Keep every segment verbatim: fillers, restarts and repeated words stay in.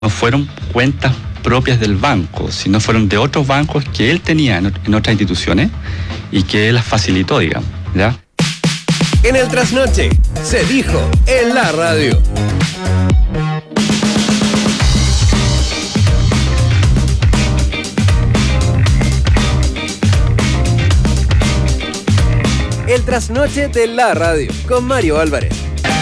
no fueron cuentas propias del banco, sino fueron de otros bancos que él tenía en, en otras instituciones y que él las facilitó, digamos, ¿ya? En el trasnoche se dijo en la radio. El trasnoche de la radio con Mario Álvarez.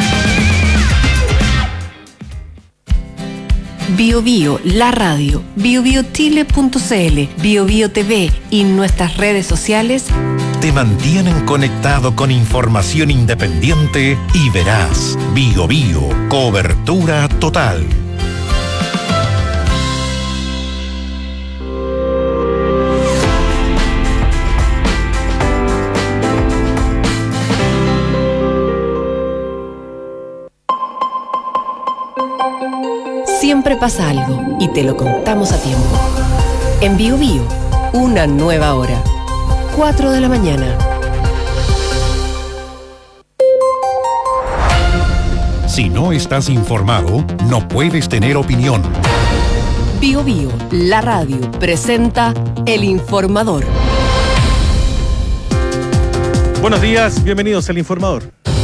Bio Bio, la radio, bio bio chile punto c l, Bio Bio T V y nuestras redes sociales te mantienen conectado con información independiente y veraz. Bio Bio, cobertura total. Siempre pasa algo y te lo contamos a tiempo. En Bio Bio, una nueva hora. cuatro de la mañana. Si no estás informado, no puedes tener opinión. Bio Bio, la radio, presenta El Informador. Buenos días, bienvenidos al Informador.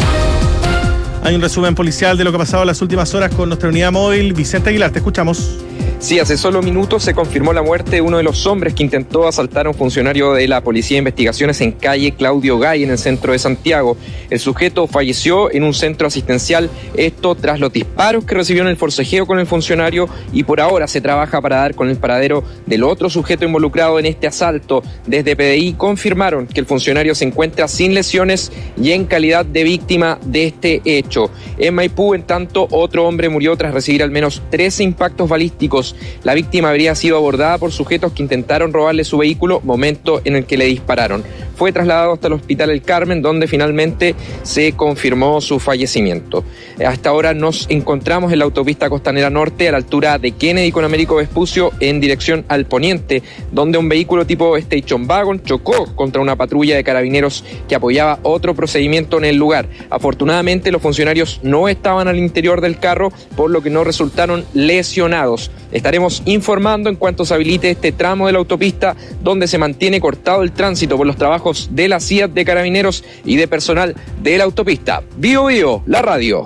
Hay un resumen policial de lo que ha pasado en las últimas horas con nuestra unidad móvil. Vicente Aguilar, te escuchamos. Sí, hace solo minutos se confirmó la muerte de uno de los hombres que intentó asaltar a un funcionario de la Policía de Investigaciones en calle Claudio Gay, en el centro de Santiago. El sujeto falleció en un centro asistencial, esto tras los disparos que recibió en el forcejeo con el funcionario, y por ahora se trabaja para dar con el paradero del otro sujeto involucrado en este asalto. Desde P D I confirmaron que el funcionario se encuentra sin lesiones y en calidad de víctima de este hecho. En Maipú, en tanto, otro hombre murió tras recibir al menos trece impactos balísticos. La víctima habría sido abordada por sujetos que intentaron robarle su vehículo, momento en el que le dispararon. Fue trasladado hasta el Hospital El Carmen, donde finalmente se confirmó su fallecimiento. Hasta ahora nos encontramos en la autopista Costanera Norte, a la altura de Kennedy con Américo Vespucio, en dirección al poniente, donde un vehículo tipo Station Wagon chocó contra una patrulla de carabineros que apoyaba otro procedimiento en el lugar. Afortunadamente, los funcionarios no estaban al interior del carro, por lo que no resultaron lesionados. Estaremos informando en cuanto se habilite este tramo de la autopista, donde se mantiene cortado el tránsito por los trabajos de la C I A T de Carabineros y de personal de la autopista. Bio Bio, la radio.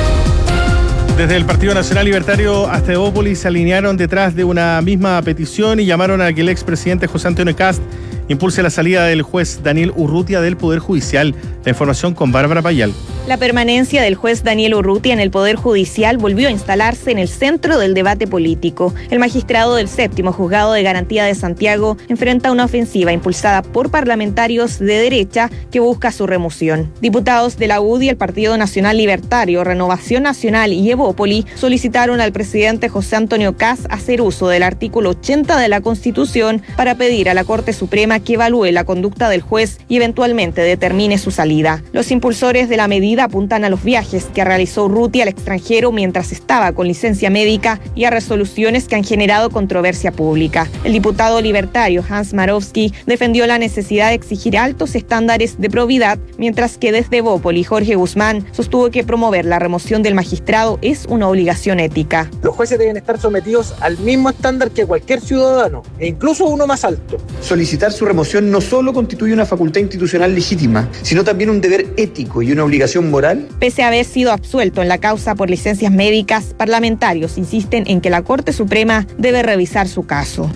Desde el Partido Nacional Libertario hasta Evópolis se alinearon detrás de una misma petición y llamaron a que el expresidente José Antonio Kast impulse la salida del juez Daniel Urrutia del Poder Judicial. La información con Bárbara Payal. La permanencia del juez Daniel Urrutia en el Poder Judicial volvió a instalarse en el centro del debate político. El magistrado del séptimo Juzgado de Garantía de Santiago enfrenta una ofensiva impulsada por parlamentarios de derecha que busca su remoción. Diputados de la U D I, el Partido Nacional Libertario, Renovación Nacional y Evópoli solicitaron al presidente José Antonio Kast hacer uso del artículo ochenta de la Constitución para pedir a la Corte Suprema que evalúe la conducta del juez y eventualmente determine su salida. Los impulsores de la medida apuntan a los viajes que realizó Urrutia al extranjero mientras estaba con licencia médica y a resoluciones que han generado controversia pública. El diputado libertario Hans Marowski defendió la necesidad de exigir altos estándares de probidad, mientras que desde Evópoli Jorge Guzmán sostuvo que promover la remoción del magistrado es una obligación ética. Los jueces deben estar sometidos al mismo estándar que cualquier ciudadano, e incluso uno más alto. Solicitar su remoción no solo constituye una facultad institucional legítima, sino también un deber ético y una obligación moral. Pese a haber sido absuelto en la causa por licencias médicas, parlamentarios insisten en que la Corte Suprema debe revisar su caso.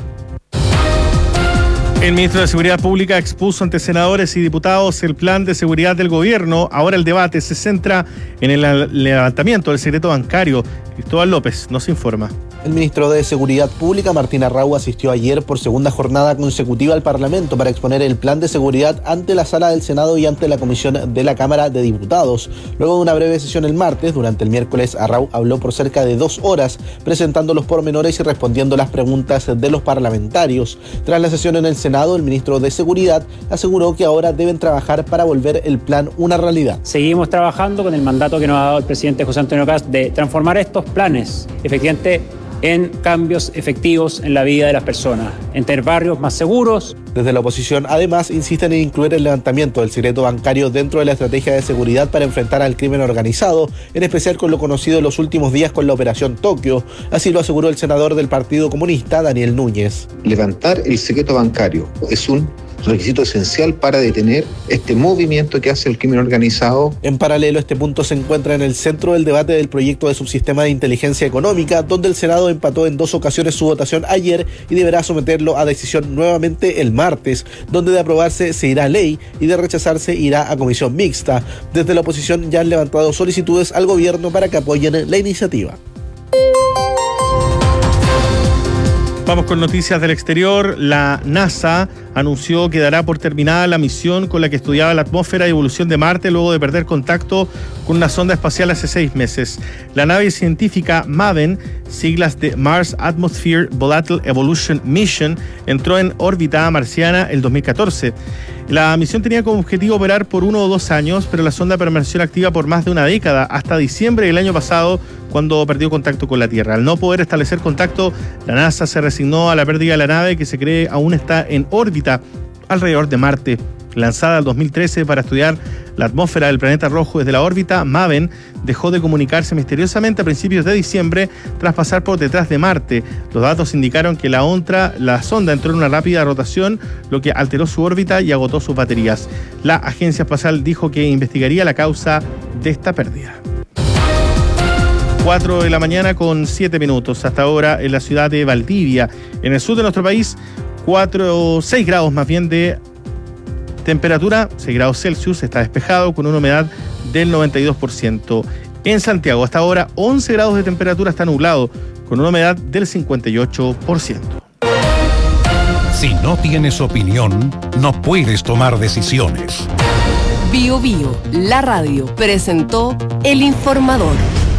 El ministro de Seguridad Pública expuso ante senadores y diputados el plan de seguridad del gobierno. Ahora el debate se centra en el levantamiento del secreto bancario. Cristóbal López nos informa. El ministro de Seguridad Pública, Martín Arrau, asistió ayer por segunda jornada consecutiva al Parlamento para exponer el plan de seguridad ante la Sala del Senado y ante la Comisión de la Cámara de Diputados. Luego de una breve sesión el martes, durante el miércoles, Arrau habló por cerca de dos horas, presentando los pormenores y respondiendo las preguntas de los parlamentarios. Tras la sesión en el Senado, el ministro de Seguridad aseguró que ahora deben trabajar para volver el plan una realidad. Seguimos trabajando con el mandato que nos ha dado el presidente José Antonio Kast de transformar estos planes, efectivamente, en cambios efectivos en la vida de las personas, en tener barrios más seguros. Desde la oposición, además, insisten en incluir el levantamiento del secreto bancario dentro de la estrategia de seguridad para enfrentar al crimen organizado, en especial con lo conocido en los últimos días con la Operación Tokio. Así lo aseguró el senador del Partido Comunista, Daniel Núñez. Levantar el secreto bancario es un requisito esencial para detener este movimiento que hace el crimen organizado. En paralelo, este punto se encuentra en el centro del debate del proyecto de subsistema de inteligencia económica, donde el Senado empató en dos ocasiones su votación ayer y deberá someterlo a decisión nuevamente el martes, donde de aprobarse se irá a ley y de rechazarse irá a comisión mixta. Desde la oposición ya han levantado solicitudes al gobierno para que apoyen la iniciativa. Vamos con noticias del exterior. La NASA anunció que dará por terminada la misión con la que estudiaba la atmósfera y evolución de Marte luego de perder contacto con una sonda espacial hace seis meses. La nave científica MAVEN, siglas de Mars Atmosphere Volatile Evolution Mission, entró en órbita marciana el dos mil catorce. La misión tenía como objetivo operar por uno o dos años, pero la sonda permaneció activa por más de una década, hasta diciembre del año pasado, cuando perdió contacto con la Tierra. Al no poder establecer contacto, la NASA se resignó a la pérdida de la nave, que se cree aún está en órbita alrededor de Marte. Lanzada en dos mil trece para estudiar la atmósfera del planeta rojo desde la órbita, MAVEN dejó de comunicarse misteriosamente a principios de diciembre tras pasar por detrás de Marte. Los datos indicaron que la, ontra, la sonda entró en una rápida rotación, lo que alteró su órbita y agotó sus baterías. La agencia espacial dijo que investigaría la causa de esta pérdida. cuatro de la mañana con siete minutos. Hasta ahora en la ciudad de Valdivia, en el sur de nuestro país, cuatro, seis grados más bien de temperatura, seis grados Celsius, está despejado con una humedad del noventa y dos por ciento. En Santiago, hasta ahora, once grados de temperatura, está nublado, con una humedad del cincuenta y ocho por ciento. Si no tienes opinión, no puedes tomar decisiones. Bio Bio, la radio, presentó El Informador.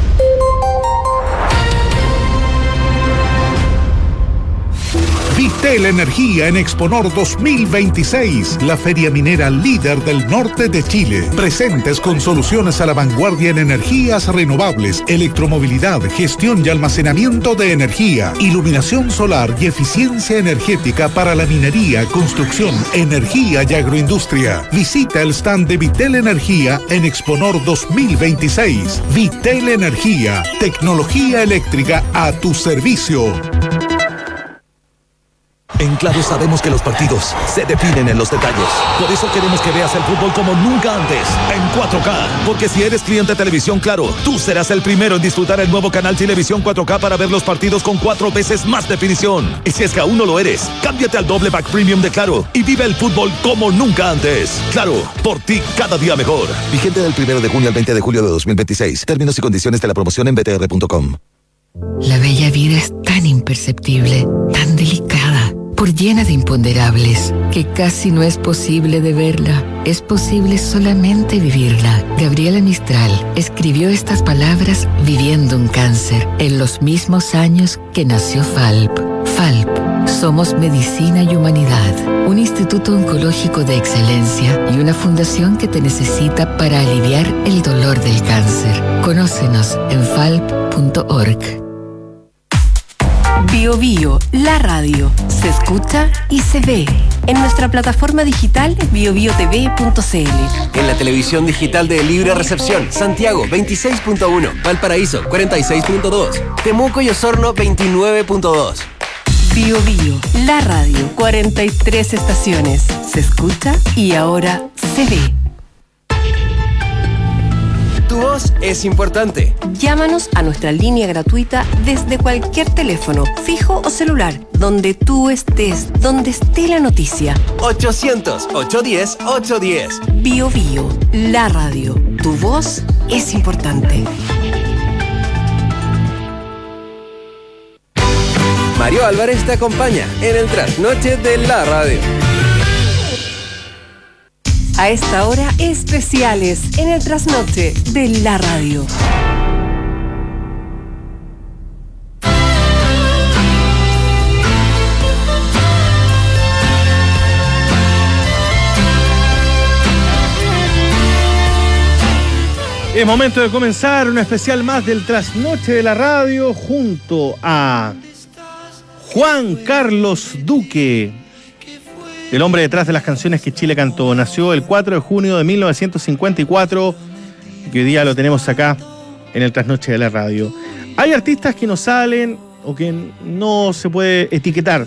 Vitel Energía en Exponor dos mil veintiséis, la feria minera líder del norte de Chile. Presentes con soluciones a la vanguardia en energías renovables, electromovilidad, gestión y almacenamiento de energía, iluminación solar y eficiencia energética para la minería, construcción, energía y agroindustria. Visita el stand de Vitel Energía en Exponor dos mil veintiséis. Vitel Energía, tecnología eléctrica a tu servicio. En Claro sabemos que los partidos se definen en los detalles. Por eso queremos que veas el fútbol como nunca antes, en cuatro K. Porque si eres cliente de Televisión Claro, tú serás el primero en disfrutar el nuevo canal Televisión cuatro K para ver los partidos con cuatro veces más definición. Y si es que aún no lo eres, cámbiate al doble pack premium de Claro y vive el fútbol como nunca antes. Claro, por ti cada día mejor. Vigente del primero de junio al veinte de julio de dos mil veintiséis. Términos y condiciones de la promoción en b t r punto com. La bella vida es tan imperceptible, tan delicada, por llena de imponderables, que casi no es posible de verla. Es posible solamente vivirla. Gabriela Mistral escribió estas palabras viviendo un cáncer, en los mismos años que nació F A L P. F A L P, somos medicina y humanidad, un instituto oncológico de excelencia y una fundación que te necesita para aliviar el dolor del cáncer. Conócenos en falp punto org. Bio Bio, la radio, se escucha y se ve en nuestra plataforma digital bio bio t v punto c l. En la televisión digital de Libre Recepción, Santiago veintiséis punto uno, Valparaíso cuarenta y seis punto dos, Temuco y Osorno veintinueve punto dos. Bio Bio, la radio, cuarenta y tres estaciones, se escucha y ahora se ve. Tu voz es importante. Llámanos a nuestra línea gratuita desde cualquier teléfono, fijo o celular, donde tú estés, donde esté la noticia. ochocientos, ochocientos diez, ochocientos diez. Bio Bio, la radio. Tu voz es importante. Mario Álvarez te acompaña en el trasnoche de la radio. A esta hora, especiales en el trasnoche de la radio. Es momento de comenzar un especial más del Trasnoche de la Radio junto a Juan Carlos Duque, el hombre detrás de las canciones que Chile cantó. Nació el cuatro de junio de mil novecientos cincuenta y cuatro y hoy día lo tenemos acá en el Trasnoche de la Radio. Hay artistas que no salen o que no se puede etiquetar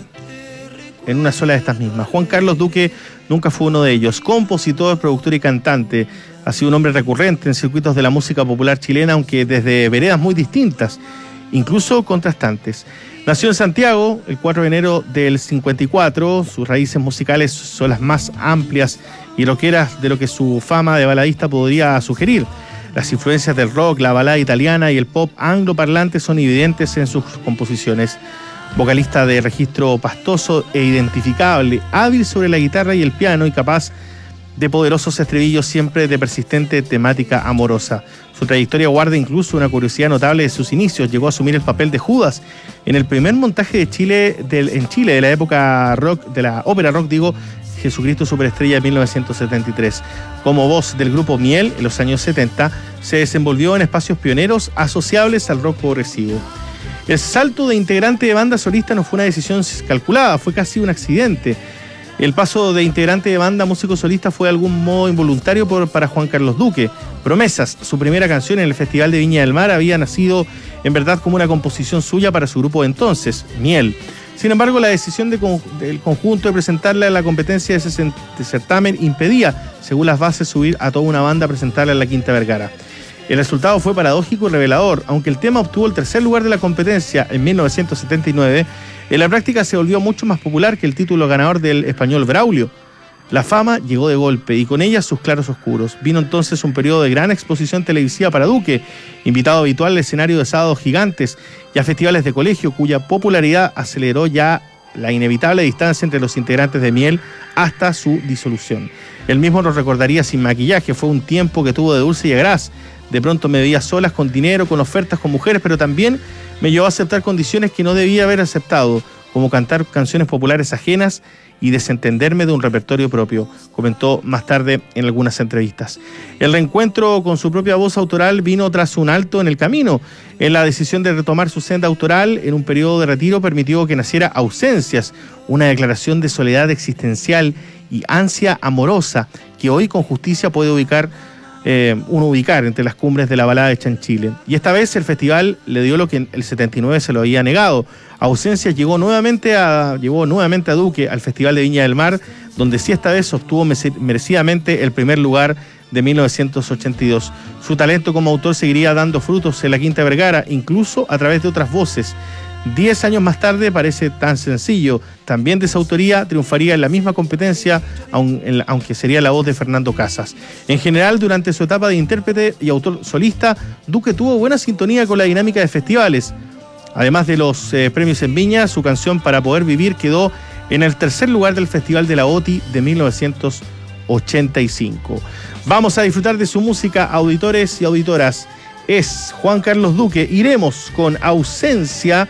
en una sola de estas mismas. Juan Carlos Duque nunca fue uno de ellos. Compositor, productor y cantante. Ha sido un hombre recurrente en circuitos de la música popular chilena, aunque desde veredas muy distintas, incluso contrastantes. Nació en Santiago el cuatro de enero del cincuenta y cuatro. Sus raíces musicales son las más amplias y rockeras de lo que su fama de baladista podría sugerir. Las influencias del rock, la balada italiana y el pop angloparlante son evidentes en sus composiciones. Vocalista de registro pastoso e identificable, hábil sobre la guitarra y el piano y capaz de poderosos estribillos siempre de persistente temática amorosa. Su trayectoria guarda incluso una curiosidad notable de sus inicios. Llegó a asumir el papel de Judas en el primer montaje de Chile del, en Chile de la época rock, de la ópera rock, digo, Jesucristo Superestrella de mil novecientos setenta y tres. Como voz del grupo Miel en los años setenta, se desenvolvió en espacios pioneros asociables al rock progresivo. El salto de integrante de banda solista no fue una decisión calculada, fue casi un accidente. El paso de integrante de banda a músico solista fue de algún modo involuntario por, para Juan Carlos Duque. Promesas, su primera canción en el Festival de Viña del Mar, había nacido en verdad como una composición suya para su grupo de entonces, Miel. Sin embargo, la decisión de, del conjunto de presentarla en la competencia de ese certamen impedía, según las bases, subir a toda una banda a presentarla en la Quinta Vergara. El resultado fue paradójico y revelador. Aunque el tema obtuvo el tercer lugar de la competencia en mil novecientos setenta y nueve, en la práctica se volvió mucho más popular que el título ganador del español Braulio. La fama llegó de golpe y con ella sus claros oscuros. Vino entonces un periodo de gran exposición televisiva para Duque, invitado habitual al escenario de Sábados Gigantes y a festivales de colegio, cuya popularidad aceleró ya la inevitable distancia entre los integrantes de Miel hasta su disolución. Él mismo nos recordaría sin maquillaje: fue un tiempo que tuvo de dulce y agraz. De pronto me veía solas, con dinero, con ofertas, con mujeres, pero también me llevó a aceptar condiciones que no debía haber aceptado, como cantar canciones populares ajenas y desentenderme de un repertorio propio, comentó más tarde en algunas entrevistas. El reencuentro con su propia voz autoral vino tras un alto en el camino. En la decisión de retomar su senda autoral en un periodo de retiro permitió que naciera Ausencias, una declaración de soledad existencial y ansia amorosa que hoy con justicia puede ubicar Eh, uno ubicar entre las cumbres de la balada hecha en Chile. Y esta vez el festival le dio lo que en el setenta y nueve se lo había negado. Ausencias llegó nuevamente a, llevó nuevamente a Duque al Festival de Viña del Mar, donde sí esta vez obtuvo merecidamente el primer lugar de mil novecientos ochenta y dos. Su talento como autor seguiría dando frutos en la Quinta Vergara, incluso a través de otras voces. Diez años más tarde, parece tan sencillo, también de su autoría triunfaría en la misma competencia, aunque sería la voz de Fernando Casas. En general, durante su etapa de intérprete y autor solista, Duque tuvo buena sintonía con la dinámica de festivales. Además de los eh, premios en Viña, su canción Para Poder Vivir quedó en el tercer lugar del Festival de la O T I de mil novecientos ochenta y cinco. Vamos a disfrutar de su música, auditores y auditoras. Es Juan Carlos Duque. Iremos con Ausencia,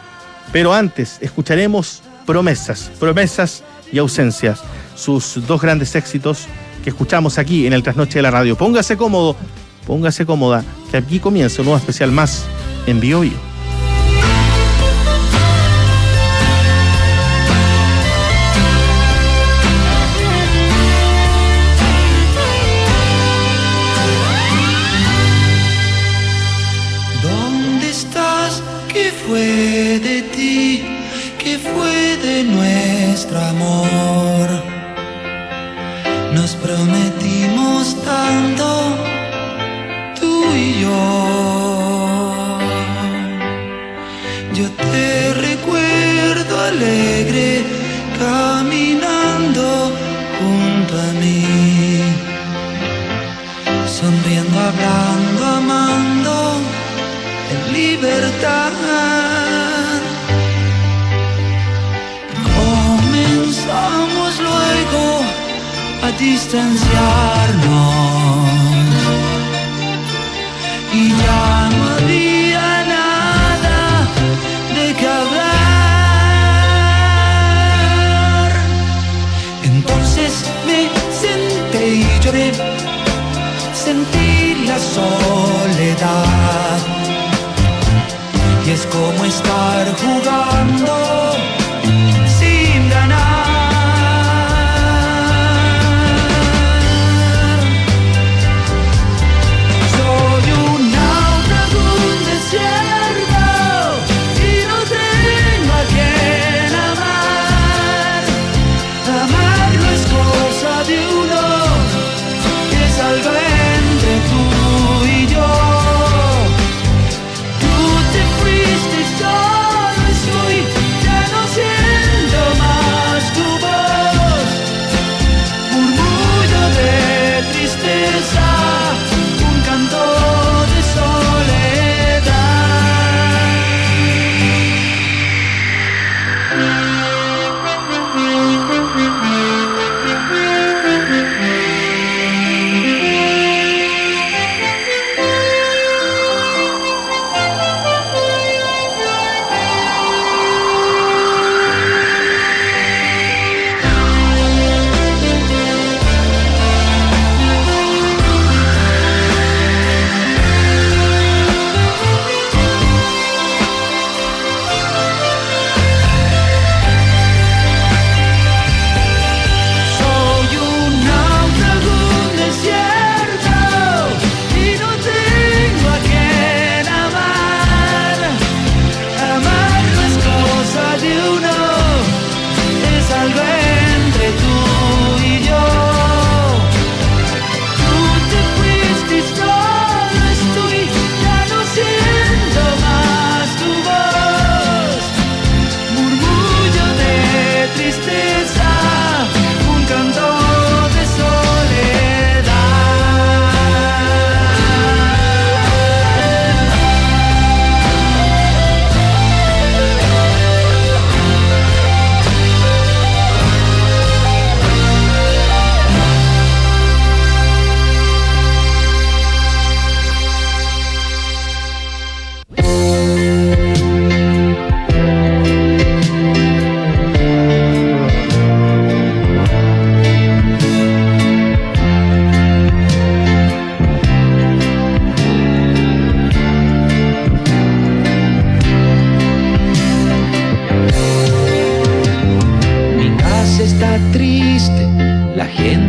pero antes escucharemos Promesas, Promesas y Ausencias, sus dos grandes éxitos que escuchamos aquí en el Trasnoche de la Radio. Póngase cómodo, póngase cómoda, que aquí comienza un nuevo especial más en Bio Bio. ¿Dónde estás? ¿Qué fue de ti? ¿Qué fue de nuestro amor? Nos prometimos tanto, tú y yo. Yo te recuerdo alegre, caminando junto a mí, sonriendo, hablando, amando en libertad. Comenzamos luego a distanciarnos y ya no había nada de qué hablar. Entonces me senté y lloré, sentí la soledad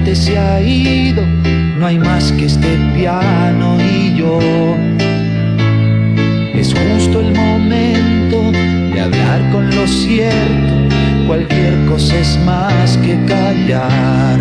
amante se ha ido, no hay más que este piano y yo. Es justo el momento de hablar con lo cierto, cualquier cosa es más que callar.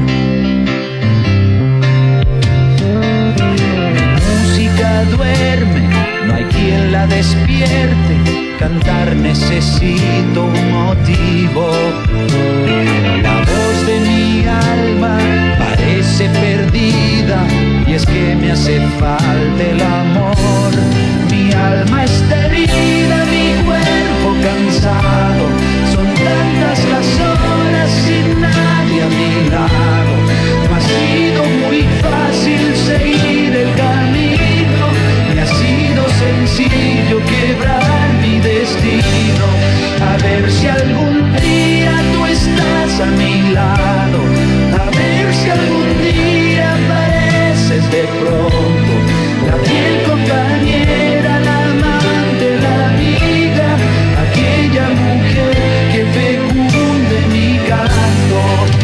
Mi música duerme, no hay quien la despierte, cantar necesito un motivo. La voz de mi alma parece perdida y es que me hace falta el amor. Mi alma está herida, mi cuerpo cansado, son tantas las horas sin nadie a mi lado. No ha sido muy fácil seguir el camino, me ha sido sencillo quebrar mi destino. A ver si algún día tú estás a mi lado, a ver si algún día apareces de pronto, la fiel compañera, la amante, la amiga, aquella mujer que fecunde mi canto.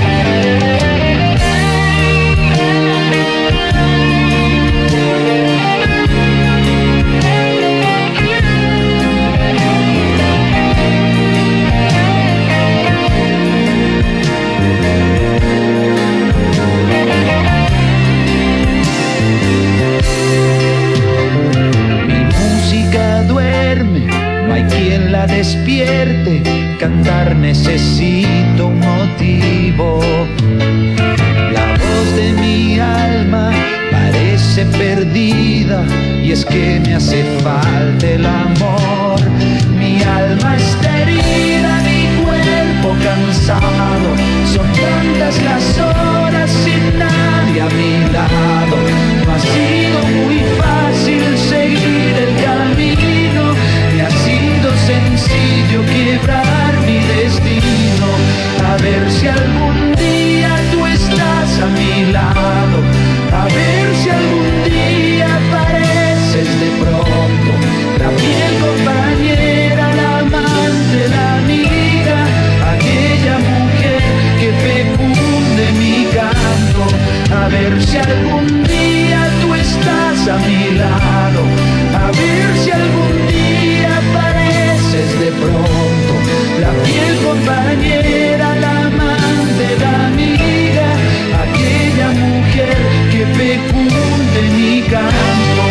La despierte, cantar necesito un motivo. La voz de mi alma parece perdida y es que me hace falta el amor. Mi alma está herida, mi cuerpo cansado, son tantas las horas sin nadie a mi lado. No ha sido muy fácil seguir el camino, me ha sido sencillo quebrar mi destino. A ver si algún día tú estás a mi lado, a ver si algún día apareces de pronto, la fiel compañera, la amante, la amiga, aquella mujer que fecunde mi canto. A ver si algún día tú estás a mi lado, a ver si algún día apareces de pronto, la fiel compañera, la amante, la amiga, aquella mujer que fecunde mi canto.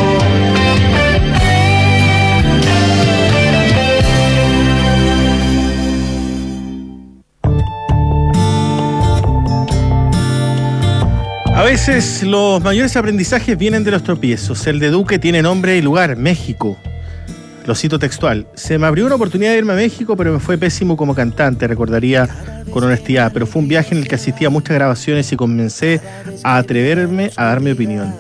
A veces los mayores aprendizajes vienen de los tropiezos. El de Duque tiene nombre y lugar, México. Lo cito textual: se me abrió una oportunidad de irme a México, pero me fue pésimo como cantante, recordaría con honestidad. Pero fue un viaje en el que asistí a muchas grabaciones y comencé a atreverme a dar mi opinión.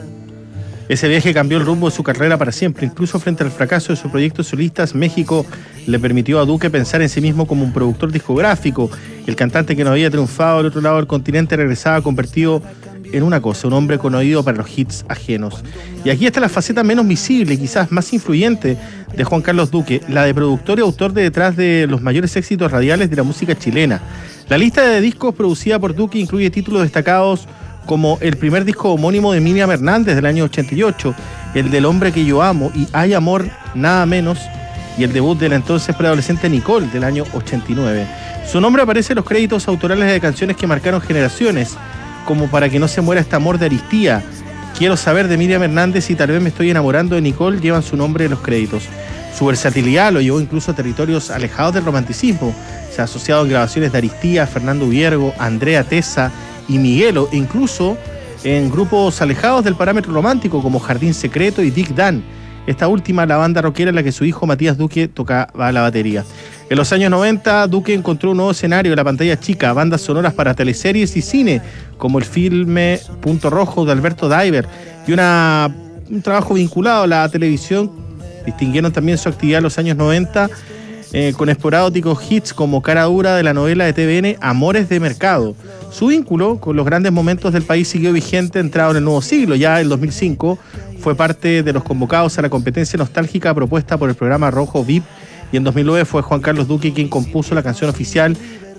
Ese viaje cambió el rumbo de su carrera para siempre. Incluso frente al fracaso de sus proyectos solistas, México le permitió a Duque pensar en sí mismo como un productor discográfico. El cantante que no había triunfado al otro lado del continente regresaba convertido en una cosa, un hombre con oído para los hits ajenos. Y aquí está la faceta menos visible y quizás más influyente de Juan Carlos Duque, la de productor y autor de detrás de los mayores éxitos radiales de la música chilena. La lista de discos producida por Duque incluye títulos destacados como el primer disco homónimo de Miriam Hernández del año ochenta y ocho, el del hombre que yo amo y Hay amor, nada menos, y el debut de la entonces preadolescente Nicole del año ochenta y nueve. Su nombre aparece en los créditos autorales de canciones que marcaron generaciones, como Para que no se muera este amor de Aristía, Quiero saber de Miriam Hernández y Tal vez me estoy enamorando de Nicole llevan su nombre en los créditos. Su versatilidad lo llevó incluso a territorios alejados del romanticismo. Se ha asociado en grabaciones de Aristía, Fernando Viergo, Andrea Tesa y Miguelo, e incluso en grupos alejados del parámetro romántico como Jardín Secreto y Dick Dan. Esta última, la banda rockera en la que su hijo Matías Duque tocaba la batería. En los años noventa, Duque encontró un nuevo escenario en la pantalla chica, bandas sonoras para teleseries y cine, como el filme Punto Rojo de Alberto Diver, y una, un trabajo vinculado a la televisión. Distinguieron también su actividad en los años noventa eh, con esporádicos hits como Cara Dura de la novela de T V N Amores de Mercado. Su vínculo con los grandes momentos del país siguió vigente entrado en el nuevo siglo. Ya en dos mil cinco fue parte de los convocados a la competencia nostálgica propuesta por el programa Rojo V I P, y en dos mil nueve fue Juan Carlos Duque quien compuso la canción oficial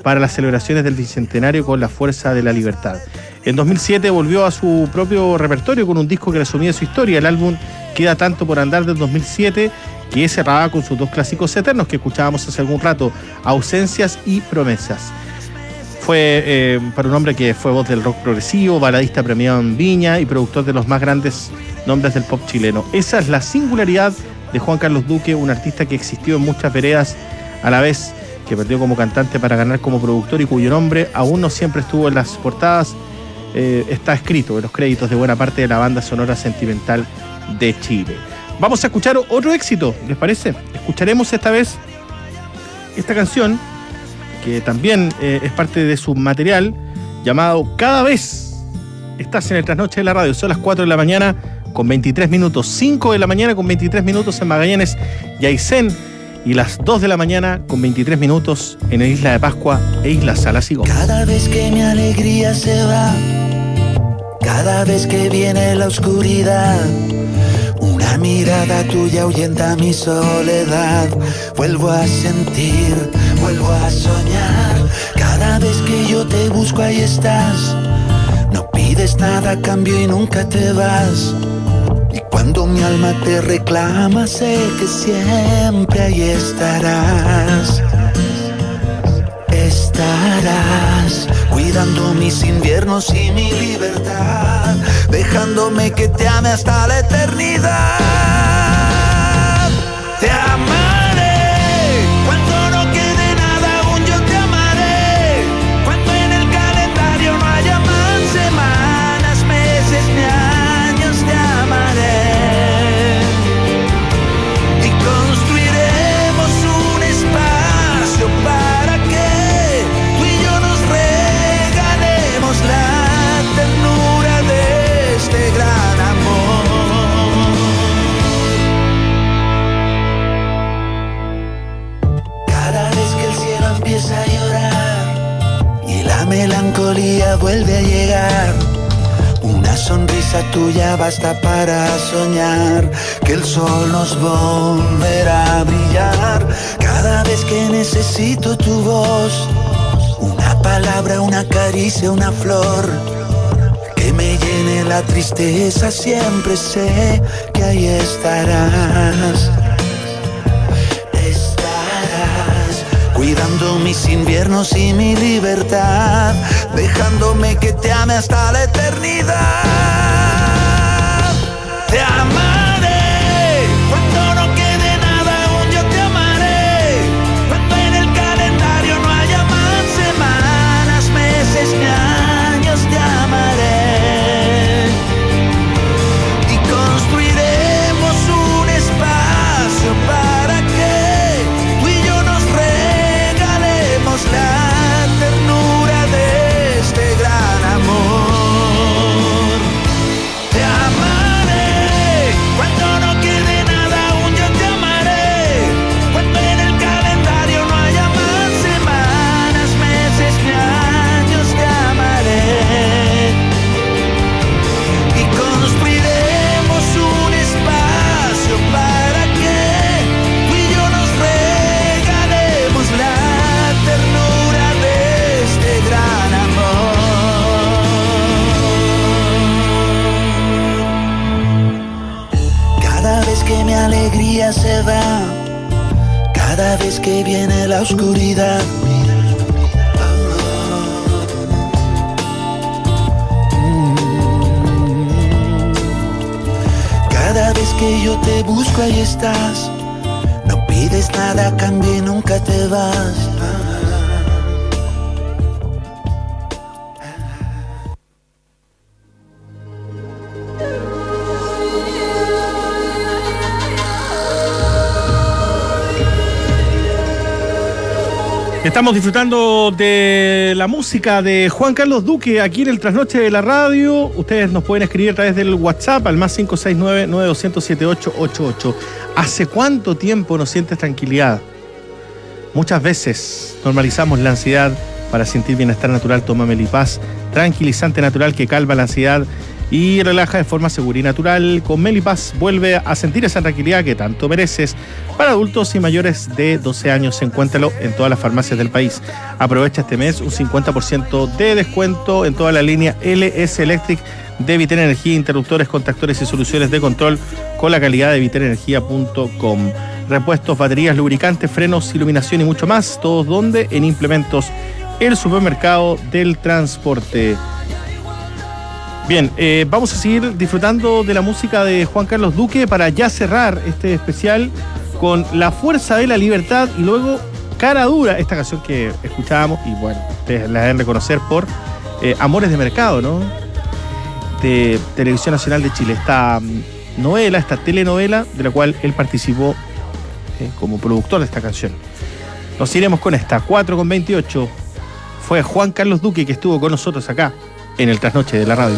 para las celebraciones del Bicentenario con la Fuerza de la Libertad. En dos mil siete volvió a su propio repertorio con un disco que resumía su historia. El álbum Queda Tanto por Andar del dos mil siete, que cerraba con sus dos clásicos eternos que escuchábamos hace algún rato, Ausencias y Promesas. Fue eh, para un hombre que fue voz del rock progresivo, baladista premiado en Viña y productor de los más grandes nombres del pop chileno. Esa es la singularidad de Juan Carlos Duque, un artista que existió en muchas veredas a la vez, que perdió como cantante para ganar como productor y cuyo nombre aún no siempre estuvo en las portadas. Eh, está escrito en los créditos de buena parte de la banda sonora sentimental de Chile. Vamos a escuchar otro éxito, ¿les parece? Escucharemos esta vez esta canción, que también eh, es parte de su material, llamado Cada Vez. Estás en el Trasnoche de la Radio, son las cuatro de la mañana con veintitrés minutos, cinco de la mañana con veintitrés minutos en Magallanes y Aysén, y las dos de la mañana con veintitrés minutos en el Isla de Pascua e Isla Salas y Gómez. Cada vez que mi alegría se va, cada vez que viene la oscuridad, una mirada tuya ahuyenta mi soledad. Vuelvo a sentir, vuelvo a soñar. Cada vez que yo te busco ahí estás. No pides nada a cambio y nunca te vas. Y cuando mi alma te reclama, sé que siempre ahí estarás. Estarás cuidando mis inviernos y mi libertad, dejándome que te ame hasta la eternidad. Te amaré cuando no quede nada, aún yo te amaré. Cuando en el calendario no haya más semanas, meses ni años, te amaré. Y construiremos un espacio para que tú y yo nos regalemos la ternura de este gran amor. Cada vez que el cielo empieza a llorar y la melancolía vuelve a llegar, una sonrisa tuya basta para soñar que el sol nos volverá a brillar. Cada vez que necesito tu voz, una palabra, una caricia, una flor que me llene la tristeza, siempre sé que ahí estarás. Estarás cuidando mis inviernos y mi libertad, dejándome que te ame hasta la eternidad. Te amaré cuando no quede nada, aún yo te amaré. Cuando en el calendario no haya más semanas, meses ni años, te amaré. Y construiremos un espacio para que tú y yo nos regalemos la ternura de este gran amor. Te amaré cuando no quede nada, aún yo te amaré. Cuando en el calendario no haya más semanas, meses ni años, te amaré. Y construiremos un espacio para que tú y yo nos regalemos la ternura de este gran amor. Cada vez que mi alegría se va, cada vez que viene la oscuridad, cada vez que yo te busco ahí estás. No pides nada a cambio y nunca te vas. Estamos disfrutando de la música de Juan Carlos Duque aquí en el Trasnoche de la Radio. Ustedes nos pueden escribir a través del WhatsApp al más cinco seis nueve, nueve dos cero cero, siete ocho ocho ocho. ¿Hace cuánto tiempo no sientes tranquilidad? Muchas veces normalizamos la ansiedad. Para sentir bienestar natural, toma Melipaz, tranquilizante natural que calma la ansiedad y relaja de forma segura y natural. Con Melipaz vuelve a sentir esa tranquilidad que tanto mereces. Para adultos y mayores de doce años, encuéntralo en todas las farmacias del país. Aprovecha este mes un cincuenta por ciento de descuento en toda la línea L S Electric de Vitel Energía, interruptores, contactores y soluciones de control con la calidad de vitel energía punto com. Repuestos, baterías, lubricantes, frenos, iluminación y mucho más. ¿Todos donde? En Implementos, el supermercado del transporte. Bien, eh, vamos a seguir disfrutando de la música de Juan Carlos Duque para ya cerrar este especial con La Fuerza de la Libertad y luego Cara Dura, esta canción que escuchábamos y bueno, ustedes la deben reconocer por eh, Amores de Mercado, ¿no? De Televisión Nacional de Chile. Esta novela, esta telenovela de la cual él participó eh, como productor de esta canción. Nos iremos con esta, cuatro con veintiocho. Fue Juan Carlos Duque que estuvo con nosotros acá en el Trasnoche de la Radio.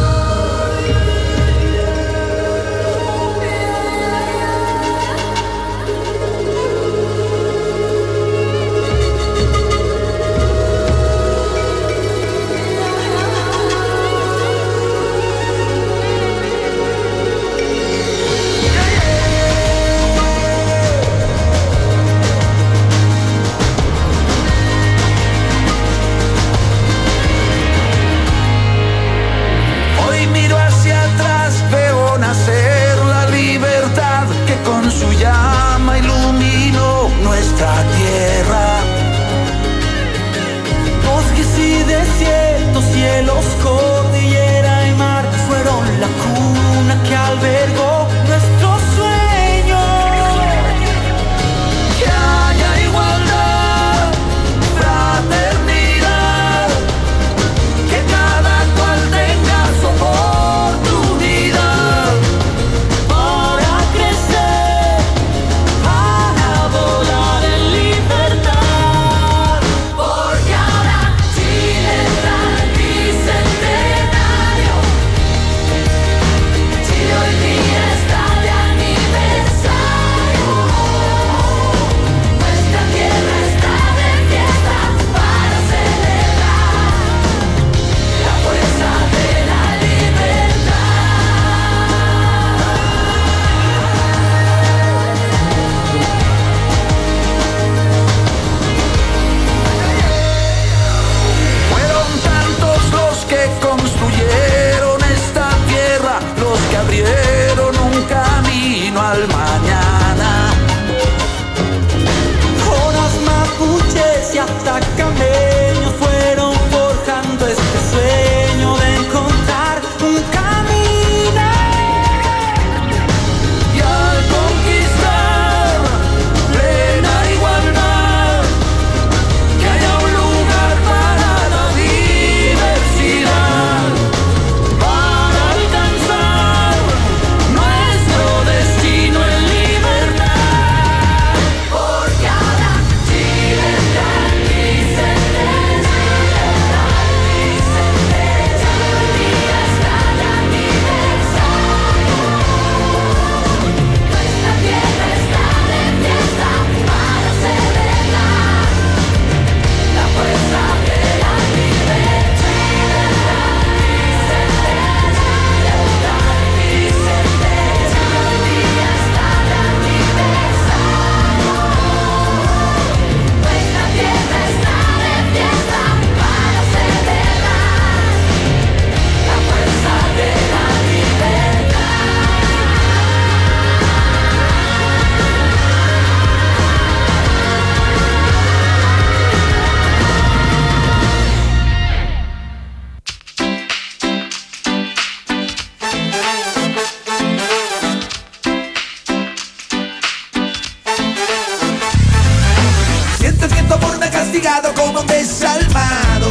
castigado como un desalmado.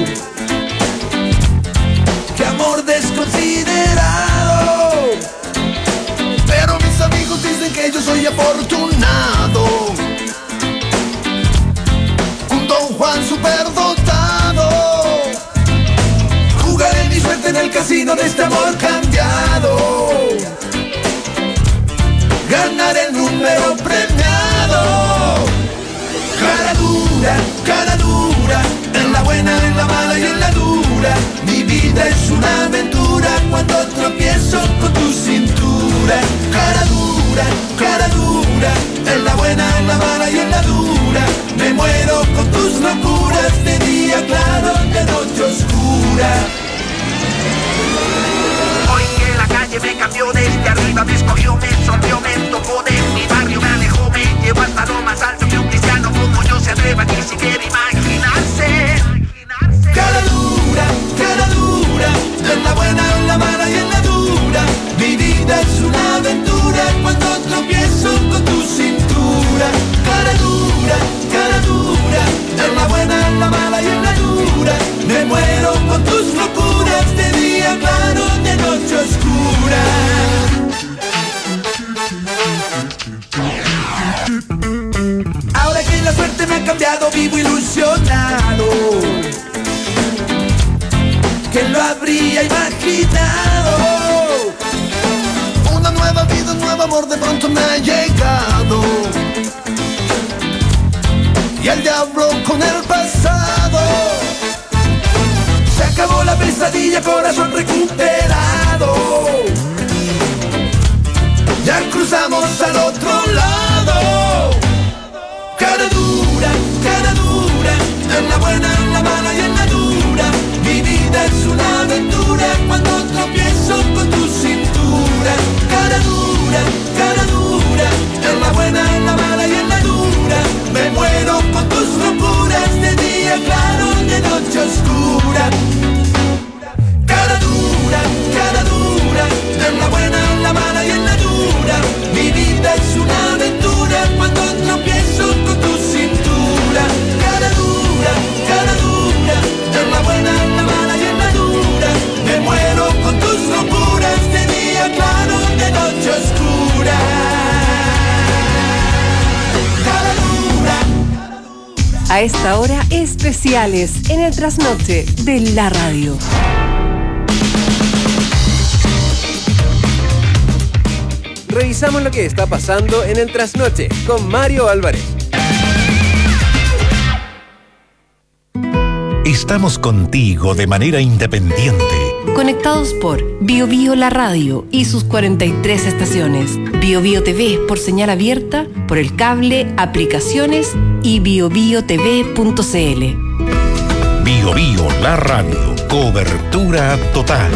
Qué amor desconsiderado. Pero mis amigos dicen que yo soy afortunado. Un Don Juan superdotado. Jugaré mi suerte en el casino de este amor cambiado. Ganaré el número premiado. Cara dura, cara dura, en la buena, en la mala y en la dura. Mi vida es una aventura. casi quiere imaginarse. Cara dura, cara dura, en la buena, en la mala y en la dura. Mi vida es una aventura cuando tropiezo con tu cintura. Cara dura, cara dura, en la buena, en la mala y en la dura. Me muero con tus locuras, de día claro, de noche oscura. Ahora que la suerte me ha cambiado, vivo ilusionado. ¿Quién lo habría imaginado? Una nueva vida, un nuevo amor de pronto me ha llegado. Y el diablo con el pasado. Se acabó la pesadilla, corazón recuperado. Ya cruzamos al otro lado. Cara dura, cara dura, en la buena, en la mala y en la dura. Mi vida es una aventura cuando tropiezo con tu cintura. Cara dura, cara dura, en la buena, en la mala y en la dura. Me muero con tus locuras, de día claro, de noche oscura. Cara dura, cara dura, en la buena, en la mala y en la dura. Mi vida es una aventura cuando tropiezo con tu cintura. Cara dura, cara dura, en la buena, en la mala y en la dura. Me muero con tus locuras, de día claro, de noche oscura. Cara dura. A esta hora, especiales en el trasnoche de la radio. Revisamos lo que está pasando en el trasnoche con Mario Álvarez. Estamos contigo de manera independiente. Conectados por Bio Bio La Radio y sus cuarenta y tres estaciones. Bio Bio T V por señal abierta, por el cable, aplicaciones y bio bio t v punto c l. Bio Bio La Radio. Cobertura total.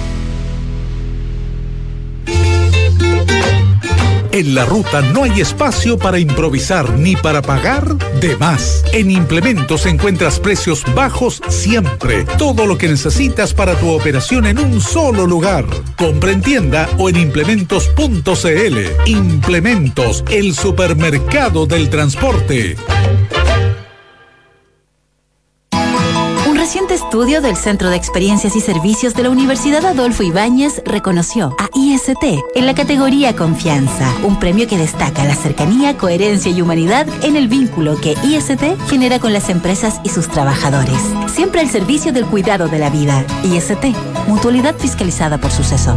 En la ruta no hay espacio para improvisar ni para pagar de más. En Implementos encuentras precios bajos siempre. Todo lo que necesitas para tu operación en un solo lugar. Compra en tienda o en implementos punto c l. Implementos, el supermercado del transporte. Un reciente estudio del Centro de Experiencias y Servicios de la Universidad Adolfo Ibáñez reconoció a I S T en la categoría Confianza, un premio que destaca la cercanía, coherencia y humanidad en el vínculo que I S T genera con las empresas y sus trabajadores. Siempre al servicio del cuidado de la vida. I S T, mutualidad fiscalizada por Suceso.